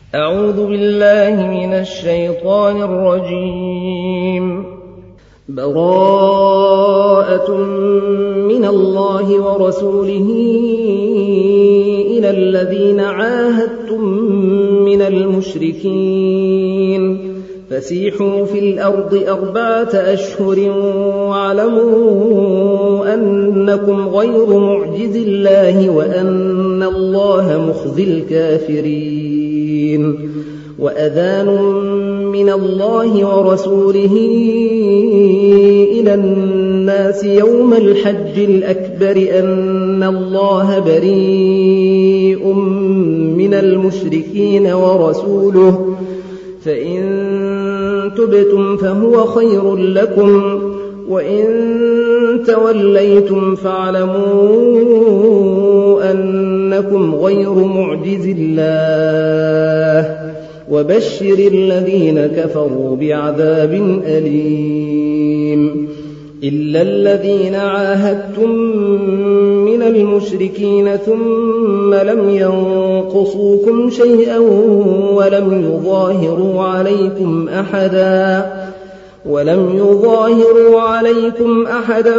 أعوذ بالله من الشيطان الرجيم. براءة من الله ورسوله إلى الذين عاهدتم من المشركين فسيحوا في الأرض 4 أشهر واعلموا أنكم غير معجز الله وأن الله مخزي الكافرين. وأذان من الله ورسوله إلى الناس يوم الحج الأكبر أن الله بريء من المشركين ورسوله فإن تبتم فهو خير لكم وإن توليتم فاعلموا أنكم غير معجز الله وبشر الذين كفروا بعذاب أليم. إلا الذين عاهدتم من المشركين ثم لم ينقصوكم شيئا ولم يظاهروا عليكم أحدا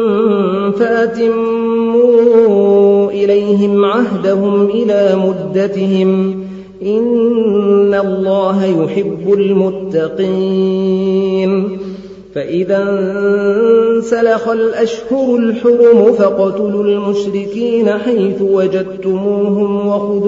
فأتموا إليهم عهدهم إلى مدتهم إن الله يحب المتقين. فإذا انسلخ الأشهر الحرم فاقتلوا المشركين حيث وجدتموهم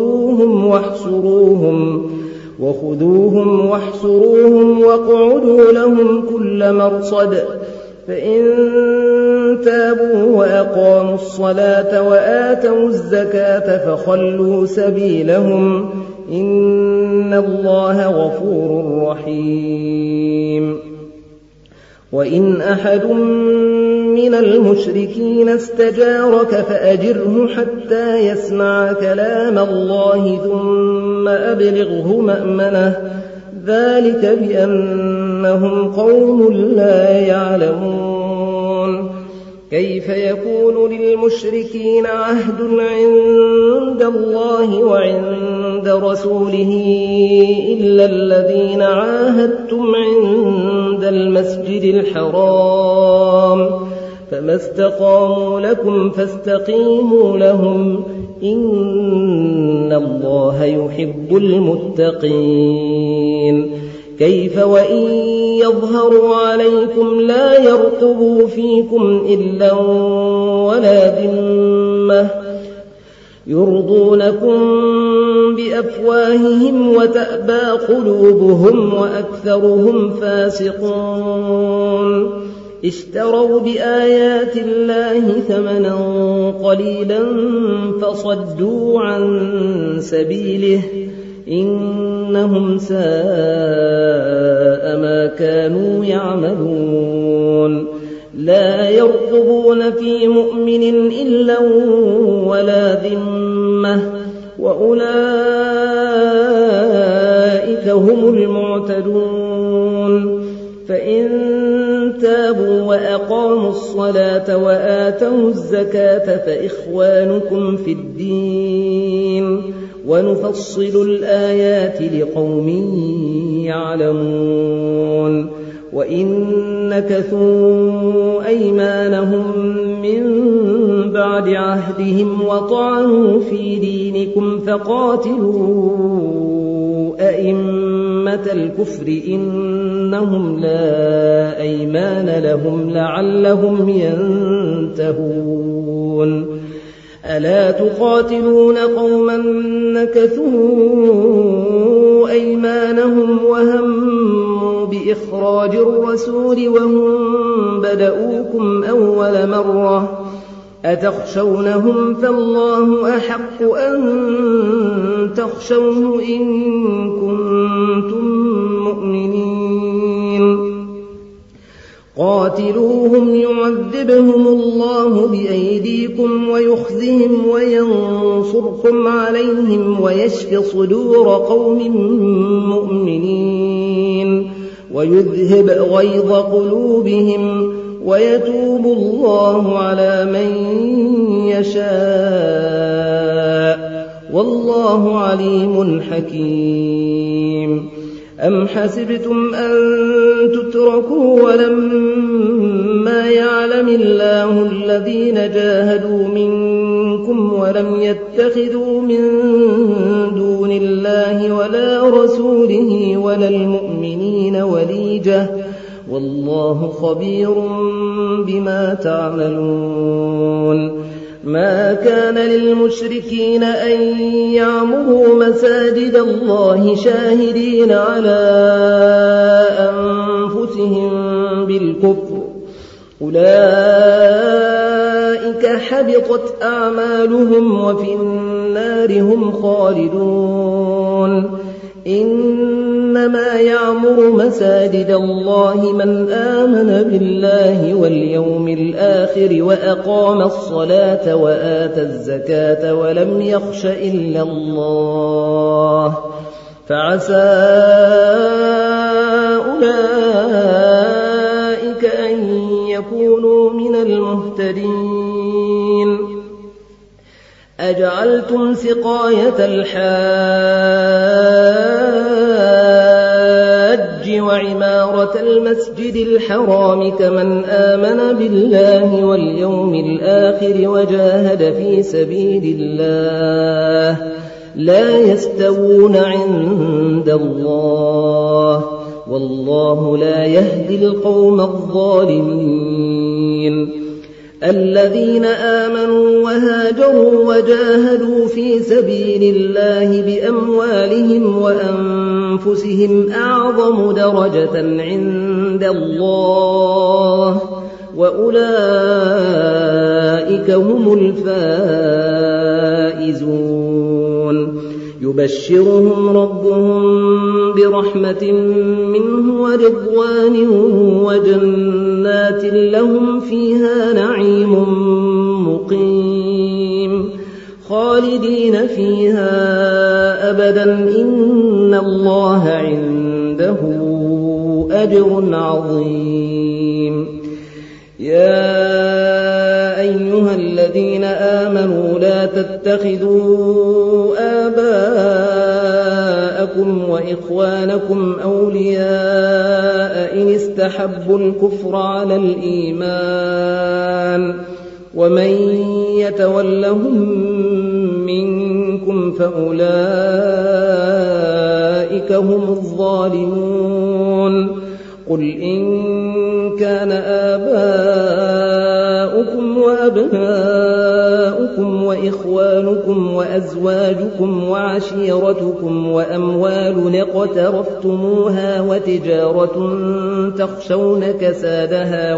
وخذوهم واحصروهم واقعدوا لهم كل مرصد. فإن تابوا وأقاموا الصلاة وآتوا الزكاة فخلوا سبيلهم إن الله غفور رحيم. وإن أحد من المشركين استجارك فأجره حتى يسمع كلام الله ثم أبلغه مأمنه ذلك بأنهم قوم لا يعلمون. كيف يكون للمشركين عهد عند الله وعند رسوله إلا الذين عاهدتم عند المسجد الحرام فما استقاموا لكم فاستقيموا لهم إن الله يحب المتقين. كيف وإن يظهروا عليكم لا يرقبوا فيكم إلا ولا ذمة يرضونكم بأفواههم وتأبى قلوبهم وأكثرهم فاسقون. اشتروا بآيات الله ثمنا قليلا فصدوا عن سبيله إنهم ساء ما كانوا يعملون. لا يرقبون في مؤمن إلا ولا ذمة وأولئك هم المعتدون. فإن تابوا وأقاموا الصلاة وآتوا الزكاة فإخوانكم في الدين ونفصل الآيات لقوم يعلمون. وإن نكثوا أيمانهم من بعد عهدهم وطعنوا في دينكم فقاتلوا أئمة الكفر إنهم لا أيمان لهم لعلهم ينتهون. ألا تقاتلون قوما نكثوا أيمانهم وهموا بإخراج الرسول وهم بدؤوكم أول مرة أتخشونهم فالله أحق أن تخشوه إن كنتم مؤمنين. قاتلوهم يعذبهم الله بأيديكم ويخزهم وينصركم عليهم ويشف صدور قوم مؤمنين ويذهب غيظ قلوبهم ويتوب الله على من يشاء والله عليم حكيم. أم حسبتم أن تتركوا ولما يعلم الله الذين جاهدوا منكم ولم يتخذوا من دون الله ولا رسوله ولا المؤمنين وليجة والله خبير بما تعملون. ما كان للمشركين أن يعمروا مساجد الله شاهدين على أنفسهم بالكفر أولئك حبطت أعمالهم وفي النار هم خالدون. إنما يعمر مساجد الله من آمن بالله واليوم الآخر وأقام الصلاة وآتى الزكاة ولم يخش إلا الله فعسى أولئك أن يكونوا من المهتدين. أجعلتم سقاية الحاج وعمارة المسجد الحرام كمن آمن بالله واليوم الآخر وجاهد في سبيل الله لا يستوون عند الله والله لا يهدي القوم الظالمين. الذين آمنوا وهاجروا وجاهدوا في سبيل الله بأموالهم وأنفسهم أعظم درجة عند الله وأولئك هم الفائزون. يبشرهم ربهم برحمة منه ورضوان وجنات لهم فيها نعيم مقيم خالدين فيها أبدا إن الله عنده أجر عظيم. يا أيها الذين آمنوا لا تتخذوا آباءكم وإخوانكم أولياء إن استحبوا الكفر على الإيمان ومن يتولهم منكم فأولئك هم الظالمون. قل إن كان آباؤكم وأبناؤكم وإخوانكم وأزواجكم وعشيرتكم وأموال اقترفتموها وتجارة تخشون كسادها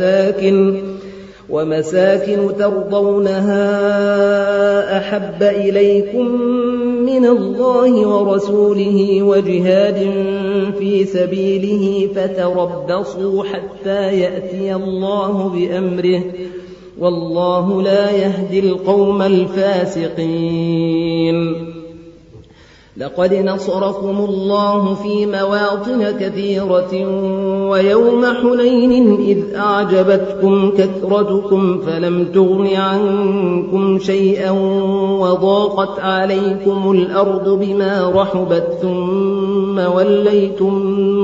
ومساكن ترضونها أحب إليكم من الله ورسوله وجهاد في سبيله فتربصوا حتى يأتي الله بأمره والله لا يهدي القوم الفاسقين. لقد نصركم الله في مواطن كثيرة ويوم حنين إذ أعجبتكم كثرتكم فلم تغن عنكم شيئا وضاقت عليكم الأرض بما رحبت ثم وليتم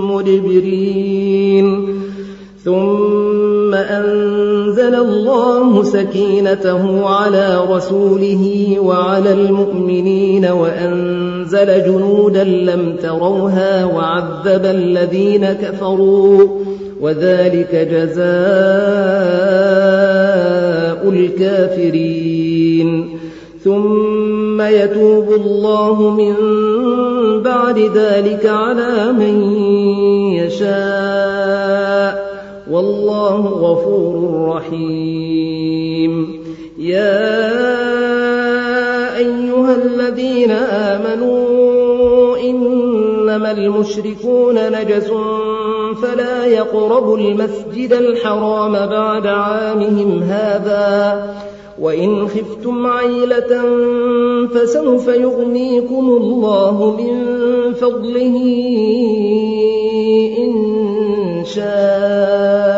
مدبرين. ثم أنزل الله سكينته على رسوله وعلى المؤمنين وأنزل جنودا لم تروها وعذب الذين كفروا وذلك جزاء الكافرين. ثم يتوب الله من بعد ذلك على من يشاء والله غفور رحيم. يا أيها الذين آمنوا إنما المشركون نجس فلا يقربوا المسجد الحرام بعد عامهم هذا وإن خفتم عيلة فسوف يغنيكم الله من فضله إن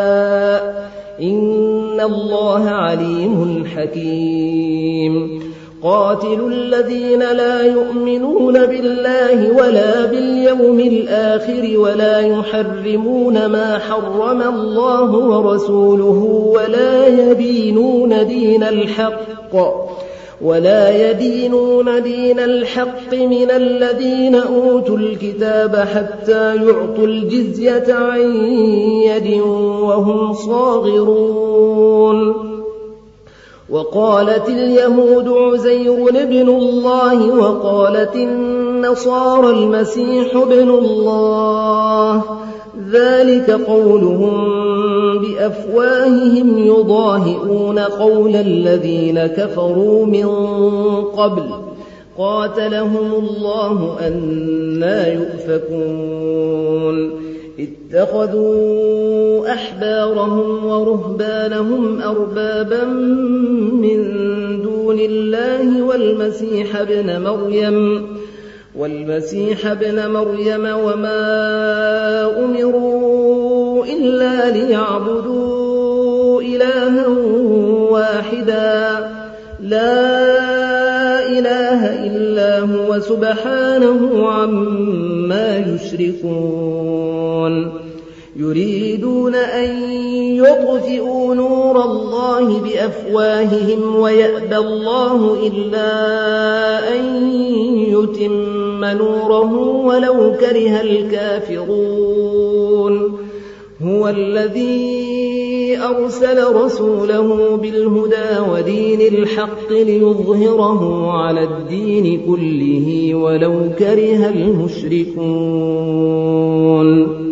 شاء إن الله عليم حكيم. قاتلوا الذين لا يؤمنون بالله ولا باليوم الآخر ولا يحرمون ما حرم الله ورسوله ولا يدينون دين الحق من الذين أوتوا الكتاب حتى يعطوا الجزية عن يد وهم صاغرون. وقالت اليهود عزير ابن الله وقالت النصارى المسيح ابن الله، ذلك قولهم بأفواههم يضاهئون قول الذين كفروا من قبل قاتلهم الله أنى يؤفكون. اتخذوا أحبارهم ورهبانهم أربابا من دون الله والمسيح ابن مريم وما أمروا إلا ليعبدوا إلها واحدا لا إله إلا هو سبحانه عما يشركون. يريدون أن يطفئوا نور الله بأفواههم ويأبى الله إلا أن يتم نوره ولو كره الكافرون. هو الذي أرسل رسوله بالهدى ودين الحق ليظهره على الدين كله ولو كره المشركون.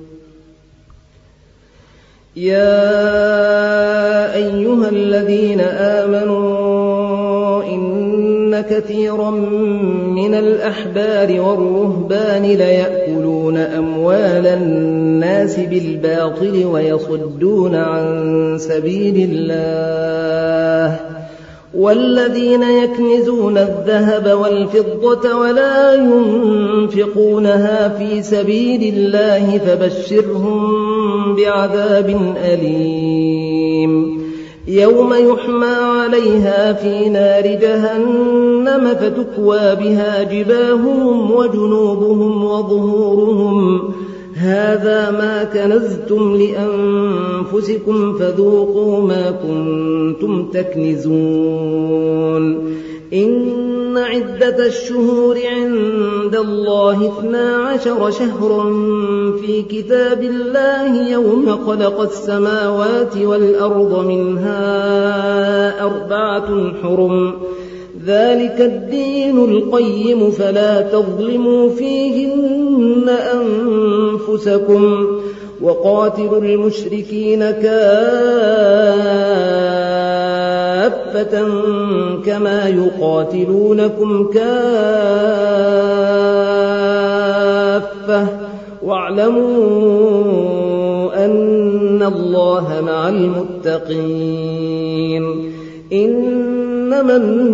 يا أيها الذين آمنوا إن كثيرا من الأحبار والرهبان ليأكلون أموال الناس بالباطل ويصدون عن سبيل الله، والذين يكنزون الذهب والفضة ولا ينفقونها في سبيل الله فبشرهم بعذاب أليم. يوم يحمى عليها في نار جهنم فتكوى بها جباههم وجنوبهم وظهورهم هذا ما كنزتم لأنفسكم فذوقوا ما كنتم تكنزون. إن عدة الشهور عند الله 12 شهرا في كتاب الله يوم خلق السماوات والأرض منها 4 حرم ذلك الدين القيم فلا تظلموا فيهن أنفسكم وقاتلوا المشركين كافة كما يقاتلونكم كافة واعلموا أن الله مع المتقين. إنما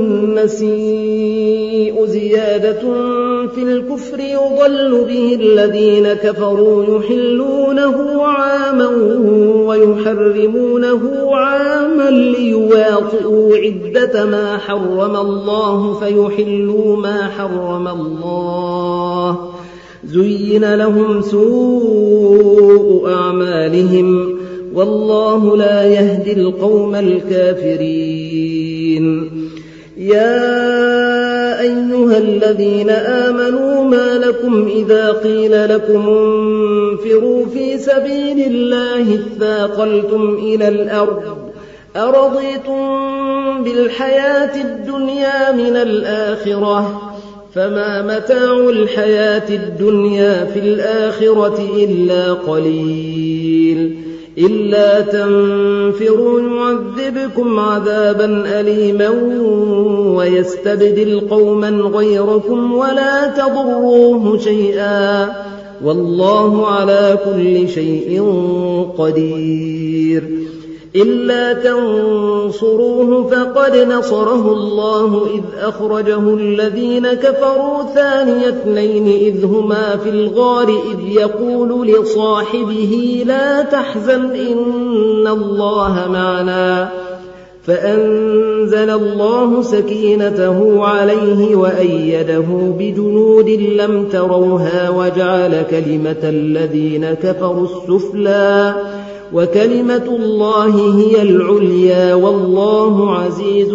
النسيء زيادة في الكفر يضل به الذين كفروا يحلونه عاما ويحرمونه عاما ليواطئوا عدة ما حرم الله فيحلوا ما حرم الله. زين لهم سوء أعمالهم والله لا يهدي القوم الكافرين. يا أيها الذين آمنوا ما لكم إذا قيل لكم انفروا في سبيل الله اثاقلتم إلى الأرض أرضيتم بالحياة الدنيا من الآخرة فما متاع الحياة الدنيا في الآخرة إلا قليل. إلا تنفروا يعذبكم عذابا أليما ويستبدل قوما غيركم ولا تضروه شيئا والله على كل شيء قدير. إلا تنصروه فقد نصره الله إذ أخرجه الذين كفروا ثاني اثنين إذ هما في الغار إذ يقول لصاحبه لا تحزن إن الله معنا فأنزل الله سكينته عليه وأيده بجنود لم تروها وجعل كلمة الذين كفروا السفلى وكلمة الله هي العليا والله عزيز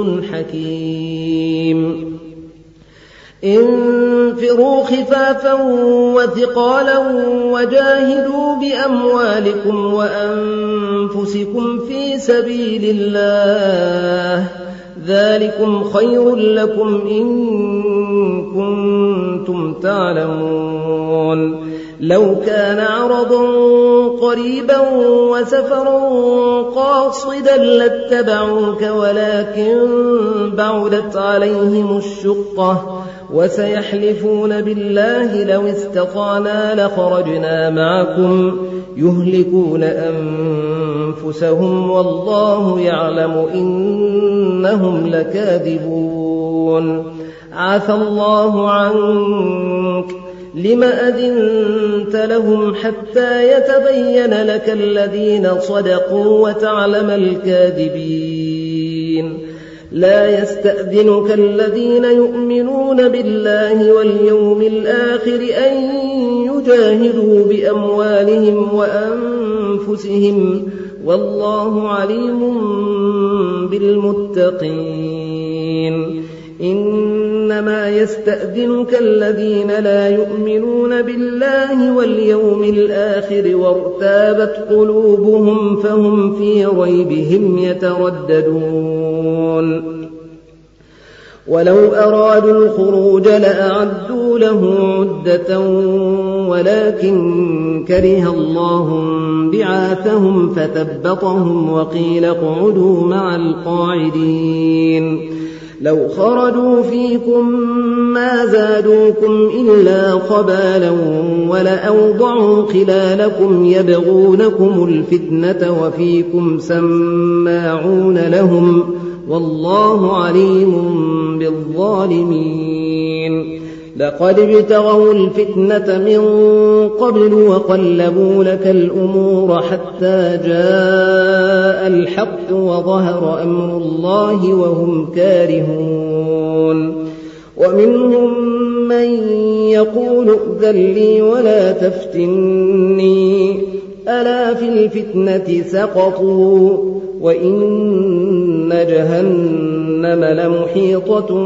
حكيم انفروا خفافا وثقالا وجاهدوا بأموالكم وأنفسكم في سبيل الله ذلكم خير لكم إن كنتم تعلمون لو كان عرضا قريبا وسفرا قاصدا لاتبعوك ولكن بعدت عليهم الشقة وسيحلفون بالله لو استطعنا لخرجنا معكم يهلكون أنفسهم والله يعلم إنهم لكاذبون عفى الله عنك لم أذنت لهم حتى يتبين لك الذين صدقوا وتعلم الكاذبين لا يستأذنك الذين يؤمنون بالله واليوم الآخر أن يجاهدوا بأموالهم وأنفسهم والله عليم بالمتقين إنما يستأذنك الذين لا يؤمنون بالله واليوم الآخر وارتابت قلوبهم فهم في ريبهم يترددون ولو أرادوا الخروج لأعدوا له عدة ولكن كره الله بعاثهم فثبطهم وقيل اقعدوا مع القاعدين لو خرجوا فيكم ما زادوكم إلا خبالا ولأوضعوا خلالكم يبغونكم الفتنة وفيكم سماعون لهم والله عليم بالظالمين لقد ابتغوا الفتنة من قبل وقلبوا لك الأمور حتى جاء الحق وظهر أمر الله وهم كارهون ومنهم من يقول ائذن لي ولا تفتني ألا في الفتنة سقطوا وإن جهنم لمحيطة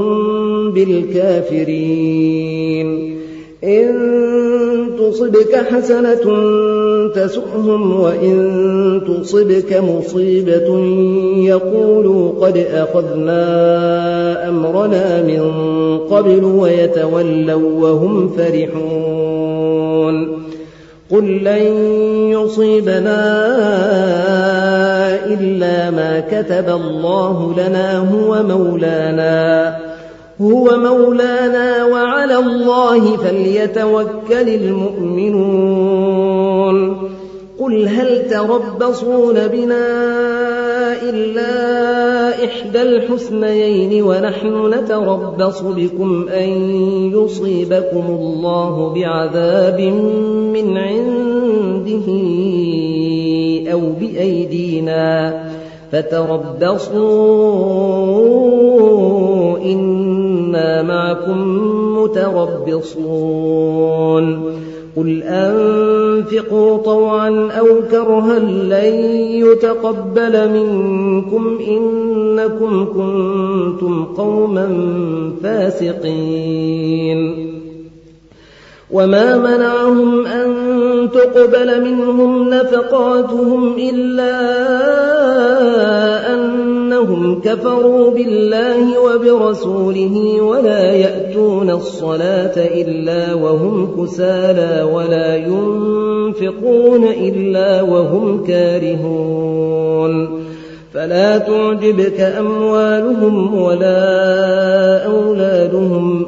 بالكافرين إن تصبك حسنة تسؤهم وإن تصبك مصيبة يقولوا قد أخذنا أمرنا من قبل ويتولوا وهم فرحون قل لن يصيبنا إلا ما كتب الله لنا هو مولانا وعلى الله فليتوكل المؤمنون قل هل تربصون بنا إلا إحدى الحسنيين ونحن نتربص بكم أن يصيبكم الله بعذاب من عنده أو بأيدينا فتربصوا إنا معكم متربصون قل أنفقوا طوعا أو كرها لن يتقبل منكم إنكم كنتم قوما فاسقين وما منعهم أن تقبل منهم نفقاتهم إلا أنهم كفروا بالله وبرسوله ولا يأتون الصلاة إلا وهم كسالى ولا ينفقون إلا وهم كارهون فلا تعجبك أموالهم ولا أولادهم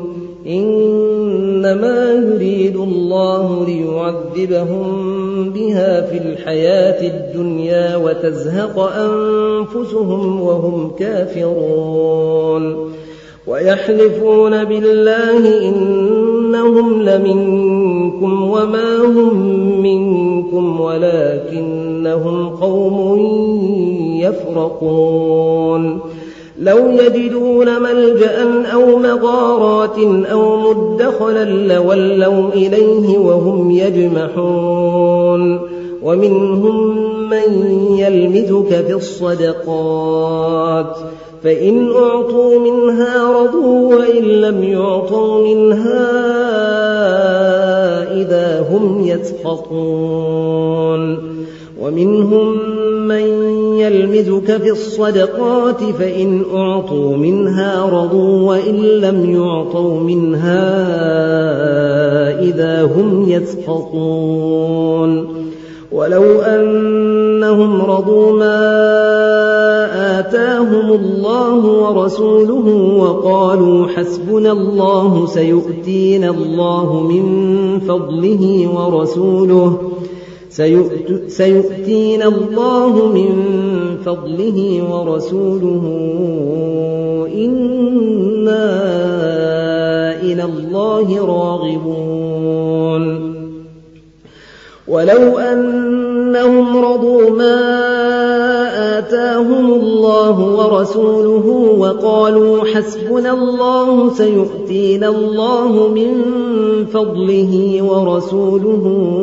إنما يريد الله ليعذبهم بها في الحياة الدنيا وتزهق أنفسهم وهم كافرون ويحلفون بالله إنهم لمنكم وما هم منكم ولكنهم قوم يفرقون لو يجدون ملجأ أو مغارات أو مدخلا لولوا إليه وهم يجمحون ومنهم من يلمزك في الصدقات فإن أعطوا منها رضوا وإن لم يعطوا منها إذا هم يسخطون ومنهم من يلمزك في الصدقات فإن أعطوا منها رضوا وإن لم يعطوا منها إذا هم يسخطون ولو أنهم رضوا ما آتاهم الله ورسوله وقالوا حسبنا الله سيؤتينا الله من فضله ورسوله إنا إلى الله راغبون ولو أنهم رضوا ما آتاهم الله ورسوله وقالوا حسبنا الله سيؤتينا الله من فضله ورسوله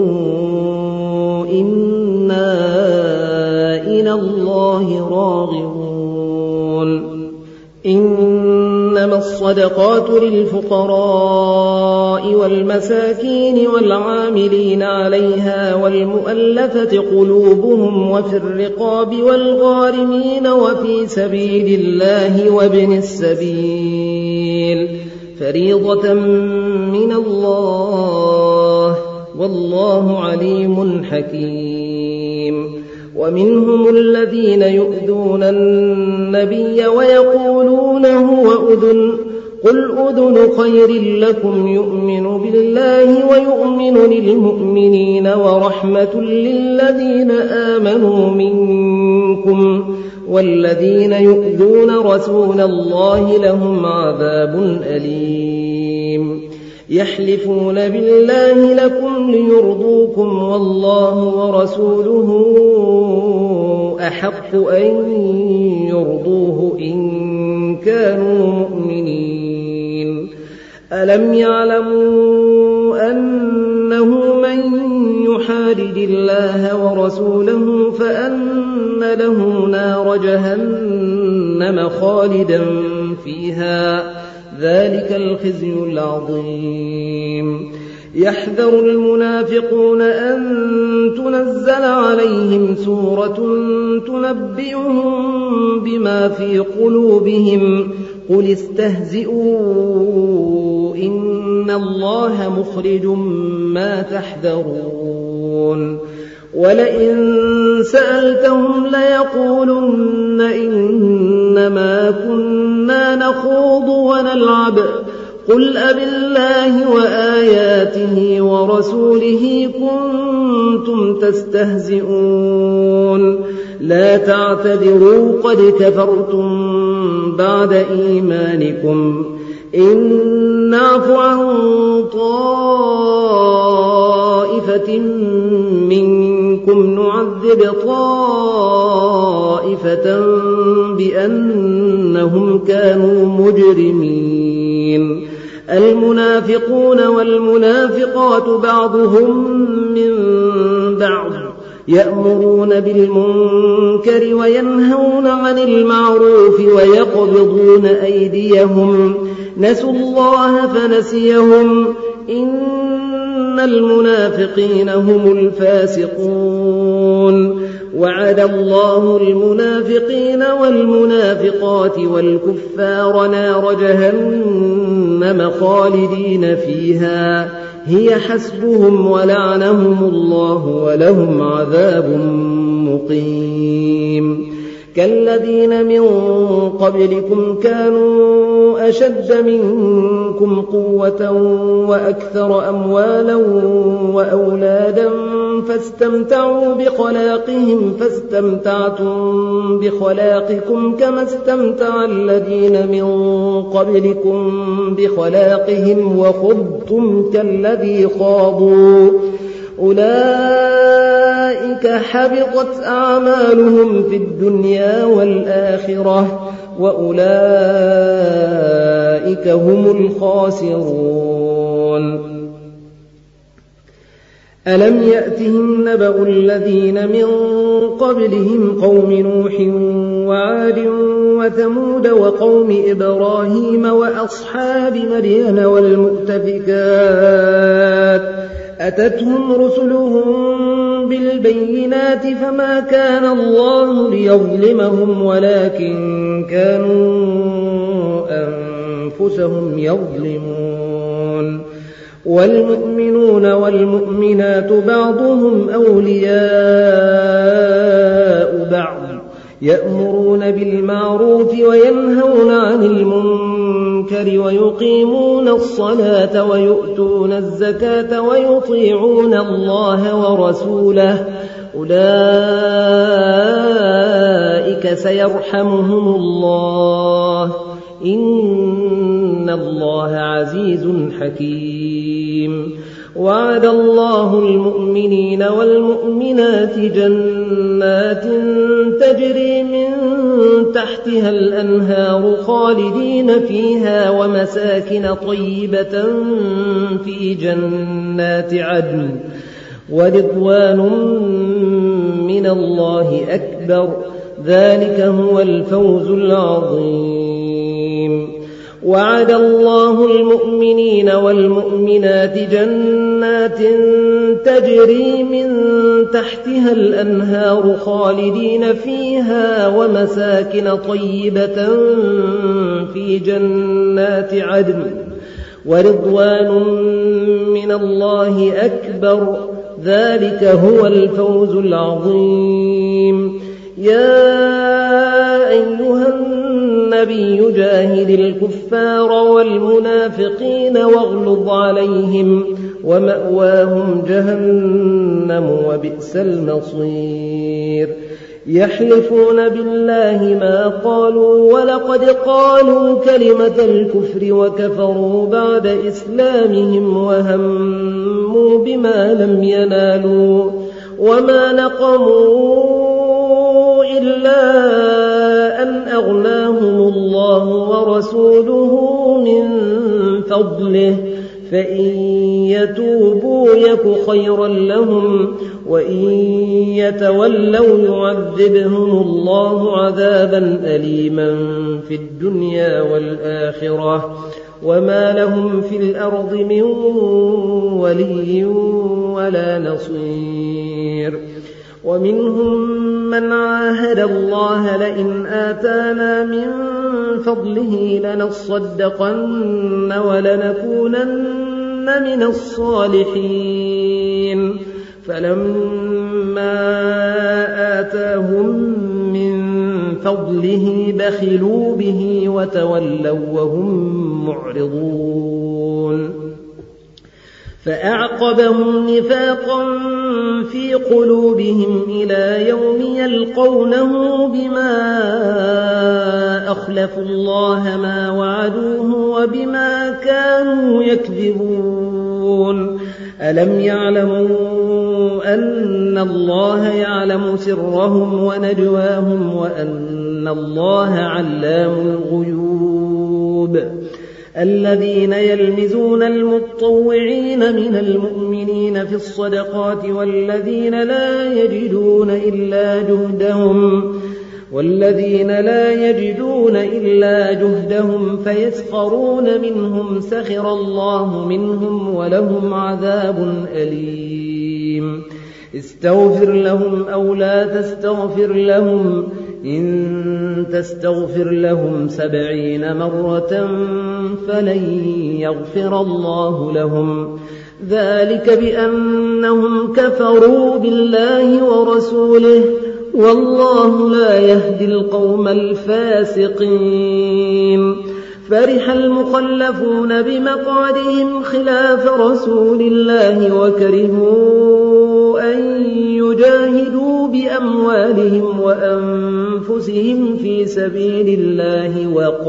إنا إلى الله راغبون إنما الصدقات للفقراء والمساكين والعاملين عليها والمؤلفة قلوبهم وفي الرقاب والغارمين وفي سبيل الله وابن السبيل فريضة من الله والله عليم حكيم ومنهم الذين يؤذون النبي ويقولون هو أذن قل أذن خير لكم يؤمن بالله ويؤمن للمؤمنين ورحمة للذين آمنوا منكم والذين يؤذون رسول الله لهم عذاب أليم يحلفون بالله لكم ليرضوكم والله ورسوله أحق أن يرضوه إن كانوا مؤمنين ألم يعلموا أنه من يحادد الله ورسوله فأن له نار جهنم خالدا فيها ذلك الخزي العظيم يحذر المنافقون أن تنزل عليهم سورة تنبئهم بما في قلوبهم قل استهزئوا إن الله مخرج ما تحذرون ولئن سألتهم ليقولن إنما كنا نخوض ونلعب قل أبالله وآياته ورسوله كنتم تستهزئون لا تعتذروا قد كفرتم بعد إيمانكم إن نعف عن طائفة منكم نعذب طائفة بأنهم كانوا مجرمين المنافقون والمنافقات بعضهم من بعض يأمرون بالمنكر وينهون عن المعروف ويقبضون أيديهم نسوا الله فنسيهم إن المنافقين هم الفاسقون وعد الله المنافقين والمنافقات والكفار نار جهنم خالدين فيها هي حسبهم ولعنهم الله ولهم عذاب مقيم كالذين من قبلكم كانوا أشد منكم قوة وأكثر أموالا وأولادا فاستمتعوا بخلاقهم فاستمتعتم بخلاقكم كما استمتع الذين من قبلكم بخلاقهم وخضتم كالذي خاضوا أولئك حبطت أعمالهم في الدنيا والآخرة وأولئك هم الخاسرون. ألم يأتهم نبأ الذين من قبلهم قوم نوح وعاد وثمود وقوم إبراهيم وأصحاب مدين والمؤتفكات أتتهم رسلهم بالبينات فما كان الله ليظلمهم ولكن كانوا أنفسهم يظلمون. والمؤمنون والمؤمنات بعضهم أولياء بعض يأمرون بالمعروف وينهون عن المنكر ويقيمون الصلاة ويؤتون الزكاة ويطيعون الله ورسوله أولئك سيرحمهم الله إن الله عزيز حكيم. وعد الله المؤمنين والمؤمنات جنات تجري من تحتها الأنهار خالدين فيها ومساكن طيبة في جنات عدن ورضوان من الله أكبر ذلك هو الفوز العظيم. وعد الله المؤمنين والمؤمنات جنات تجري من تحتها الأنهار خالدين فيها ومساكن طيبة في جنات عدن ورضوان من الله أكبر ذلك هو الفوز العظيم. يا أيها النبي جاهد الكفار والمنافقين واغلظ عليهم ومأواهم جهنم وبئس المصير. يحلفون بالله ما قالوا ولقد قالوا كلمة الكفر وكفروا بعد إسلامهم وهموا بما لم ينالوا وما نقموا إلا أن أغناهم الله ورسوله من فضله فإن يتوبوا يك خيرا لهم وإن يتولوا يعذبهم الله عذابا أليما في الدنيا والآخرة وما لهم في الأرض من ولي ولا نصير. ومنهم من عاهد الله لئن آتانا من فضله لنصدقن ولنكونن من الصالحين فلما آتاهم من فضله بخلوا به وتولوا وهم معرضون. فأعقبهم نفاقا في قلوبهم إلى يوم يلقونه بما أخلفوا الله ما وعدوه وبما كانوا يكذبون. ألم يعلموا أن الله يعلم سرهم ونجواهم وأن الله علام الغيوب. الذين يلمزون المتطوعين من المؤمنين في الصدقات والذين لا يجدون إلا جهدهم فيسخرون منهم سخر الله منهم ولهم عذاب أليم. استغفر لهم أو لا تستغفر لهم إن تستغفر لهم 70 مرة فلن يغفر الله لهم ذلك بأنهم كفروا بالله ورسوله والله لا يهدي القوم الفاسقين. فرح المخلفون بمقعدهم خلاف رسول الله وكرهوا أن يجاهدوا بأموالهم وأنفسهم في سبيل الله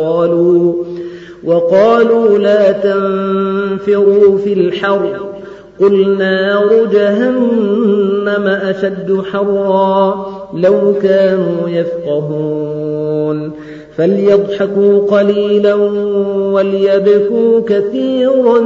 وقالوا لا تنفروا في الحر قل نار جهنم أشد حرا لو كانوا يفقهون. فليضحكوا قليلا وليبكوا كثيرا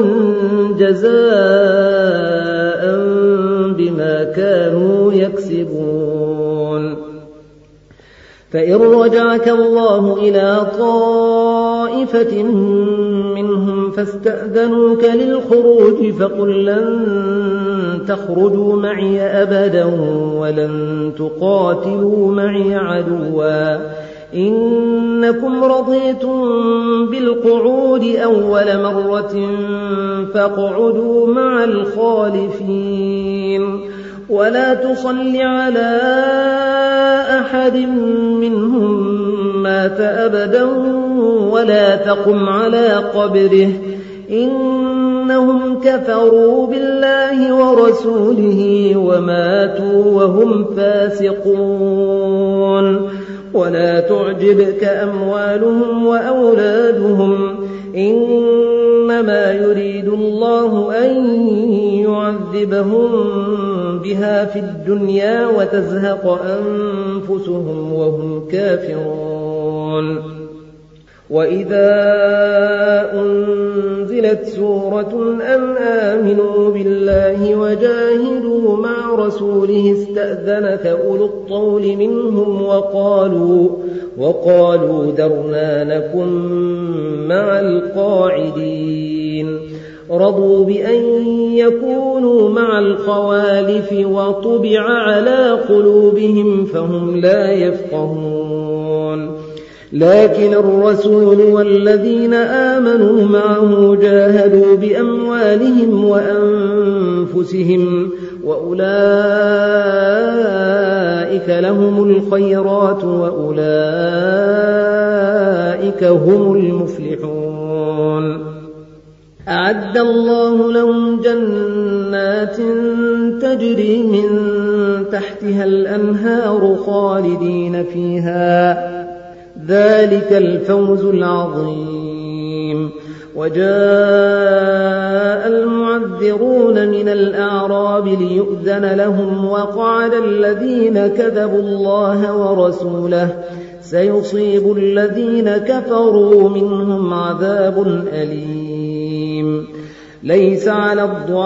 جزاء بما كانوا يكسبون. فإن رجعك الله إلى طائفة منهم فاستأذنوك للخروج فقل لن تخرجوا معي أبدا ولن تقاتلوا معي عدوا إنكم رضيتم بالقعود أول مرة فاقعدوا مع الخالفين ولا تصل على أحد منهم مات أبدا ولا تقم على قبره إنهم كفروا بالله ورسوله وماتوا وهم فاسقون. ولا تعجبك أموالهم وأولادهم إنما يريد الله أن يعذبهم بها في الدنيا وتزهق أنفسهم وهم كافرون. وإذا أنزلت سورة أن آمنوا بالله وجاهدوا مع رسوله استأذنك أولو الطول منهم وقالوا درنا نكن مع القاعدين رضوا بأن يكونوا مع الخوالف وطبع على قلوبهم فهم لا يفقهون. لكن الرسول والذين آمنوا معه جاهدوا بأموالهم وأنفسهم وأولئك لهم الخيرات وأولئك هم المفلحون. أعد الله لهم جنات تجري من تحتها الأنهار خالدين فيها ذلك الفوز العظيم. وجاء المعذرون من الأعراب ليؤذن لهم وقعد الذين كذبوا الله ورسوله سيصيب الذين كفروا منهم عذاب أليم. ليس على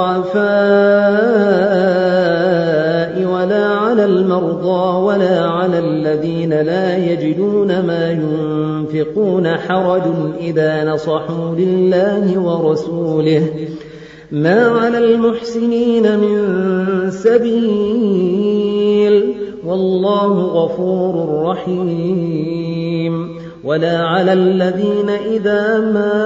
الضعفاء ولا على المرضى ولا على الذين لا يجدون ما ينفقون حرج إذا نصحوا لله ورسوله ما على المحسنين من سبيل والله غفور رحيم. ولا على الذين إذا ما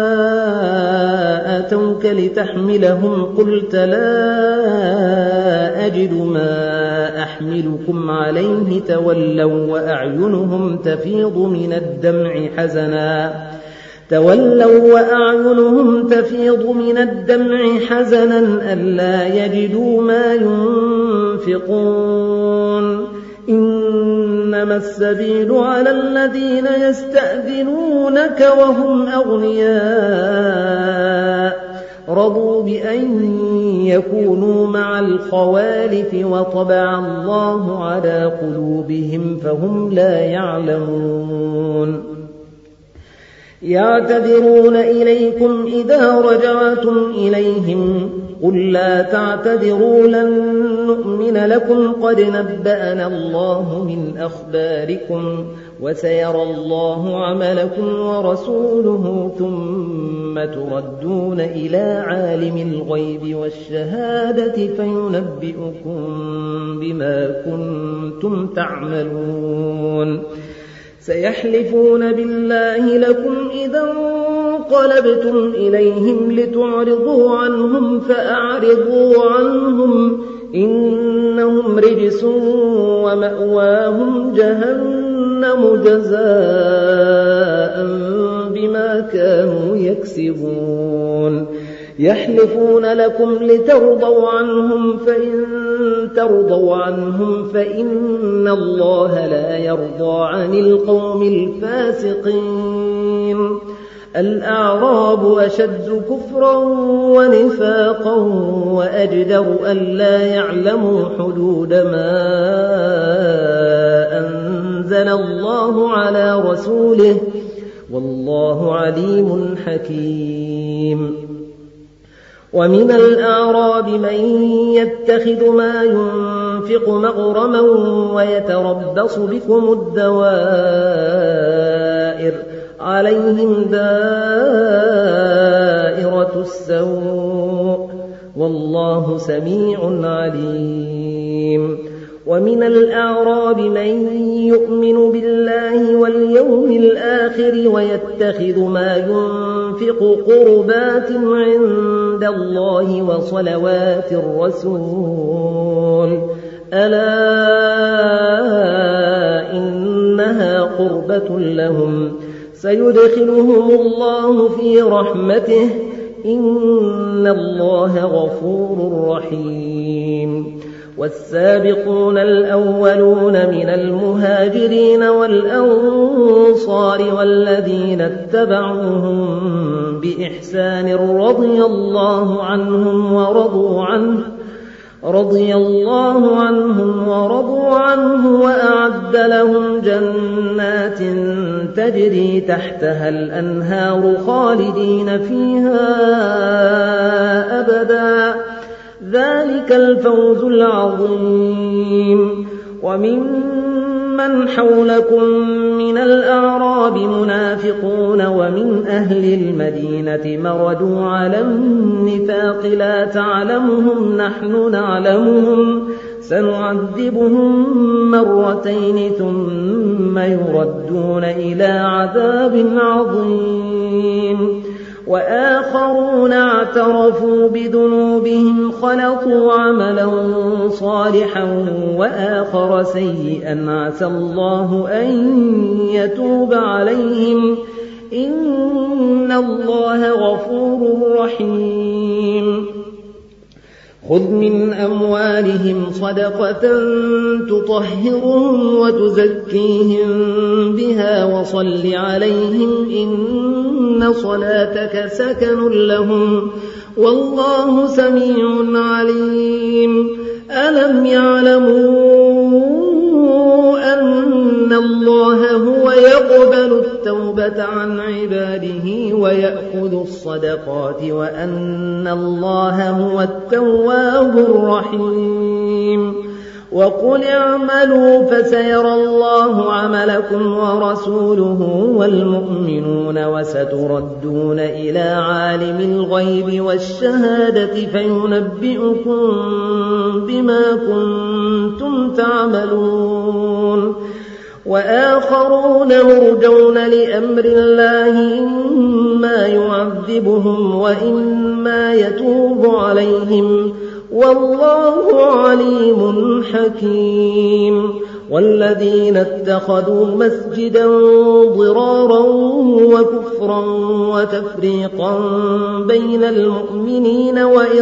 أتوك لتحملهم قلت لا أجد ما أحملكم عليه تولوا وأعينهم تفيض من الدمع حزنا ألا يجدوا ما ينفقون. إنما السبيل على الذين يستأذنونك وهم أغنياء رضوا بأن يكونوا مع الخوالف وطبع الله على قلوبهم فهم لا يعلمون. يعتذرون إليكم إذا رجعتم إليهم قل لا تعتذروا لن نؤمن لكم قد نبأنا الله من أخباركم وسيرى الله عملكم ورسوله ثم تردون إلى عالم الغيب والشهادة فينبئكم بما كنتم تعملون. سيحلفون بالله لكم إذا انقلبتم إليهم لتعرضوا عنهم فأعرضوا عنهم إنهم رجس ومأواهم جهنم جزاء بما كانوا يكسبون. يحلفون لكم لترضوا عنهم فإن ترضوا عنهم فإن الله لا يرضى عن القوم الفاسقين. الأعراب أشد كفرا ونفاقا وأجدر ألا يعلموا حدود ما أنزل أنزل الله على رسوله والله عليم حكيم. ومن الأعراب من يتخذ ما ينفق مغرما ويتربص بكم الدوائر عليهم دائرة السوء والله سميع عليم. ومن الأعراب من يؤمن بالله واليوم الآخر ويتخذ ما ينفق قربات عند الله وصلوات الرسول ألا إنها قربة لهم سيدخلهم الله في رحمته إن الله غفور رحيم. والسابقون الأولون من المهاجرين والأنصار والذين اتبعوهم بإحسان رضي الله عنهم ورضوا عنه وأعد لهم جنات تجري تحتها الأنهار خالدين فيها أبدا ذلك الفوز العظيم. وممن حولكم من الأعراب منافقون ومن أهل المدينة مردوا على النفاق لا تعلمهم نحن نعلمهم سنعذبهم مرتين ثم يردون إلى عذاب عظيم. وآخرون اعترفوا بذنوبهم خلطوا عملا صالحا وآخر سيئا عسى الله أن يتوب عليهم إن الله غفور رحيم. خذ من أموالهم صدقة تطهرهم وتزكيهم بها وصل عليهم إن صلاتك سكن لهم والله سميع عليم. ألم يعلموا أن الله هو يقبل التوبة عن عباده ويأخذ الصدقات وأن الله هو التواب الرحيم. وقل اعملوا فسيرى الله عملكم ورسوله والمؤمنون وستردون إلى عالم الغيب والشهادة فينبئكم بما كنتم تعملون. وآخرون مرجون لأمر الله إما يعذبهم وإما يتوب عليهم والله عليم حكيم. والذين اتخذوا مسجدا ضرارا وكفرا وتفريقا بين المؤمنين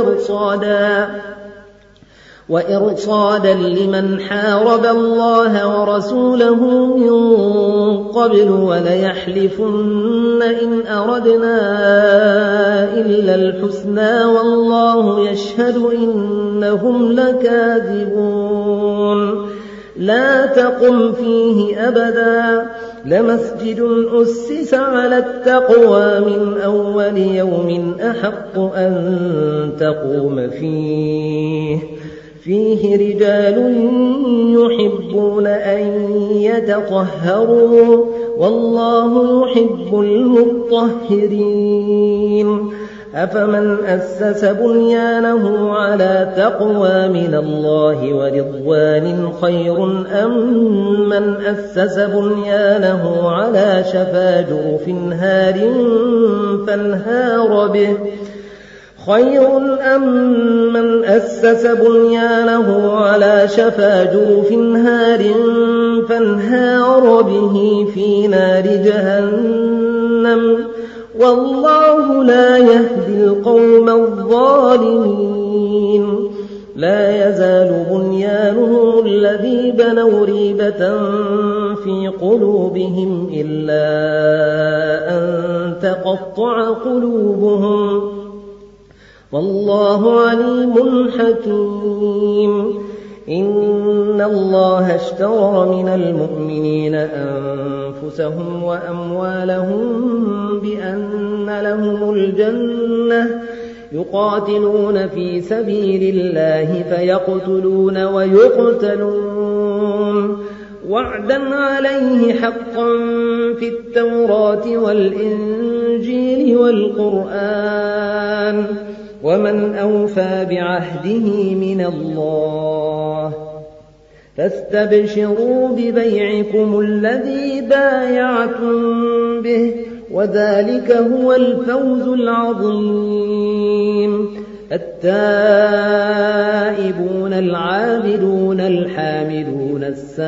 وإرصادا لمن حارب الله ورسوله من قبل وليحلفن إن أردنا إلا الحسنى والله يشهد إنهم لكاذبون. لا تقم فيه أبدا لمسجد أسس على التقوى من أول يوم أحق أن تقوم فيه رجال يحبون أن يتطهروا والله يحب المطهرين. أفمن أسس بنيانه على تقوى من الله ورضوان خير أم من أسس بنيانه على شفا جرف هار فانهار به خير أم من أسس بنيانه على شفا جرف هار فانهار به في نار جهنم والله لا يهدي القوم الظالمين. لا يزال بنيانهم الذي بنوا ريبة في قلوبهم إلا أن تقطع قلوبهم والله عليم حكيم. إن الله اشترى من المؤمنين أنفسهم وأموالهم بأن لهم الجنة يقاتلون في سبيل الله فيقتلون ويقتلون وعدا عليه حقا في التوراة والإنجيل والقرآن ومن أوفى بعهده من الله فاستبشروا ببيعكم الذي بايعتم به وذلك هو الفوز العظيم. التائبون العابدون الحامدون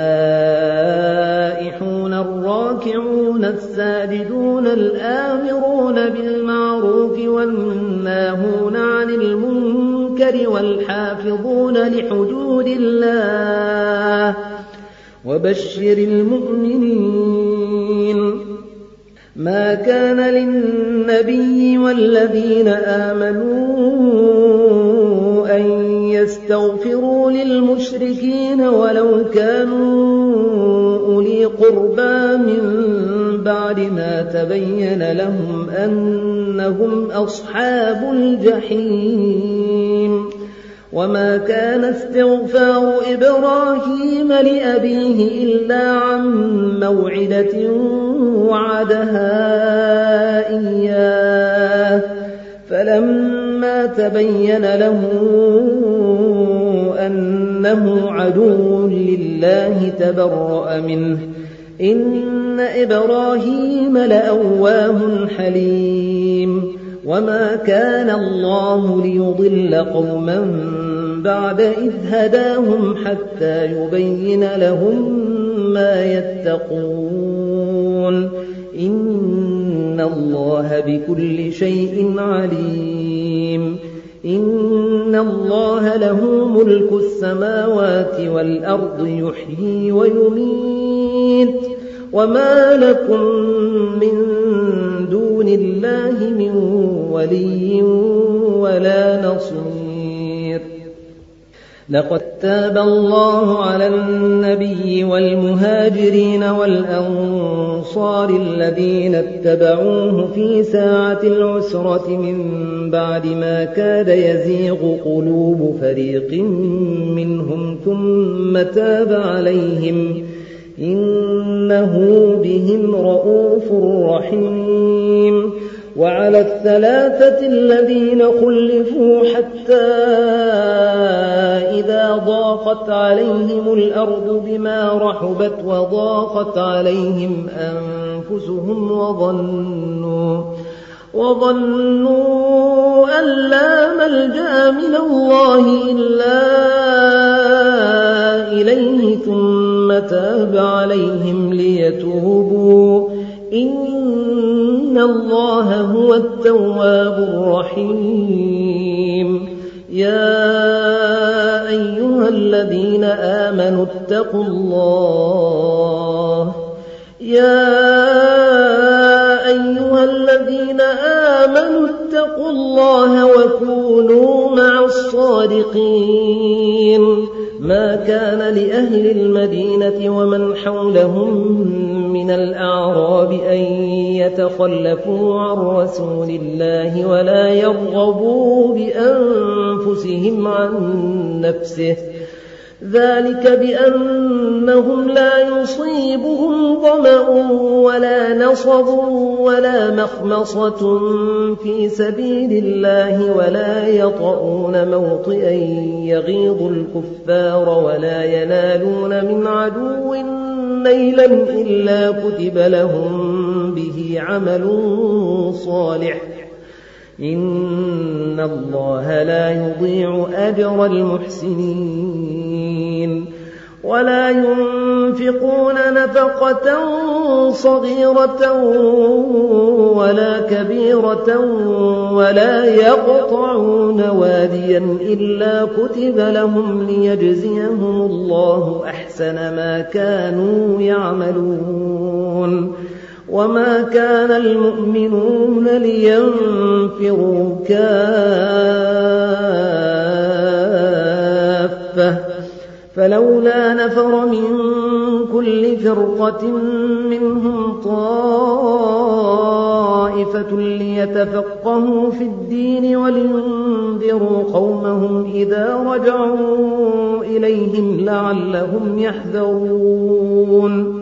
السائحون الراكعون الساجدون الآمرون بالمعروف والناهون عن المنكر والحافظون لحدود الله وبشر المؤمنين. ما كان للنبي والذين آمنوا أن يستغفروا للمشركين ولو كانوا أولي قربى من بعد ما تبين لهم أنهم أصحاب الجحيم. وما كان استغفار إبراهيم لأبيه إلا عن موعدة وعدها إياه فلما تبين له أنه عدو لله تبرأ منه إن إبراهيم لأواه حليم. وما كان الله ليضل قوما بعد إذ هداهم حتى يبين لهم ما يتقون إن الله بكل شيء عليم. إن الله له ملك السماوات والأرض يحيي ويميت وما لكم من دون الله من ولي ولا نصير. لقد تاب الله على النبي والمهاجرين والأنصار الذين اتبعوه في ساعة العسرة من بعد ما كاد يزيغ قلوب فريق منهم ثم تاب عليهم إنه بهم رءوف رحيم. وعلى الثلاثة الذين خلفوا حتى إذا ضاقت عليهم الأرض بما رحبت وضاقت عليهم أنفسهم وظنوا أن لا ملجأ من الله إلا إليه ثم تاب عليهم ليتوبوا إن الله هو التواب الرحيم. يا أيها الذين آمنوا اتقوا الله وكونوا مع الصادقين. ما كان لأهل المدينة ومن حولهم من الأعراب أن يتخلفوا عن رسول الله ولا يرغبوا بأنفسهم عن نفسه ذلك بأنهم لا يصيبهم ظمأ ولا نصب ولا مخمصة في سبيل الله ولا يطؤون موطئا يغيظ الكفار ولا ينالون من عدو نيلا إلا كتب لهم به عمل صالح إن الله لا يضيع أجر المحسنين. ولا ينفقون نفقة صغيرة ولا كبيرة ولا يقطعون واديا إلا كتب لهم ليجزيهم الله أحسن ما كانوا يعملون. وما كان المؤمنون لينفروا كافة فلولا نفر من كل فرقة منهم طائفة ليتفقهوا في الدين ولينذروا قومهم إذا رجعوا إليهم لعلهم يحذرون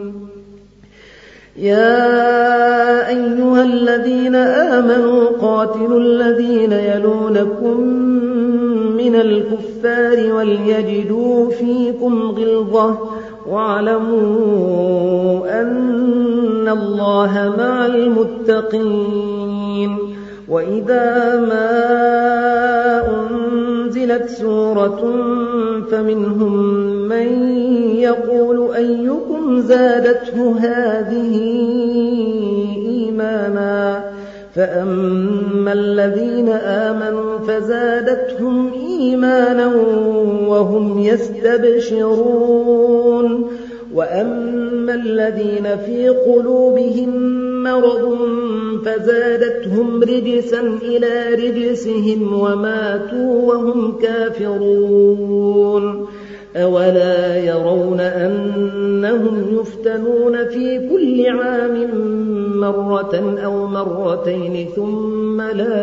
يا أيها الذين آمنوا قاتلوا الذين يلونكم من الكفار وليجدوا فيكم غلظة واعلموا أن الله مع المتقين وإذا ما أنزلت سورة فمنهم من يقول أيكم زادته هذه إيمانا فأما الذين آمنوا فزادتهم إيمانا وهم يستبشرون وأما الذين في قلوبهم مرض فزادتهم رجسا إلى رجسهم وماتوا وهم كافرون أولا يرون أنهم يفتنون في كل عام مرة أو مرتين ثم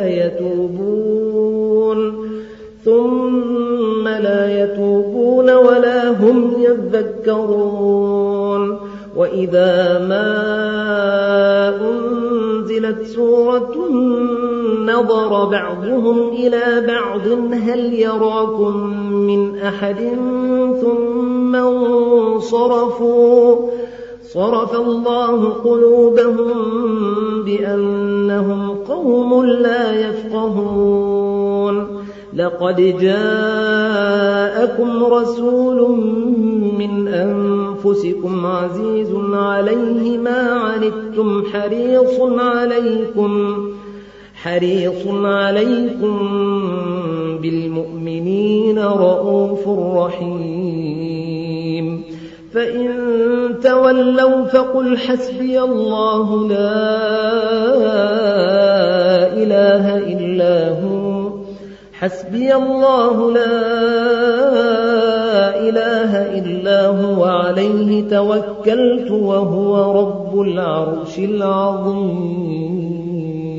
لا يتوبون ولا هم يذكرون وإذا ما أنزلت سورة نظر بعضهم إلى بعض هل يراكم من أحد ثم انصرفوا صرف الله قلوبهم بأنهم قوم لا يفقهون لقد جاءكم رسول من أنفسكم عزيز عليه ما عنتم حريص عليكم بالمؤمنين رؤوف رحيم فإن تولوا فقل حسبي الله لا إله إلا هو عليه توكلت وهو رب العرش العظيم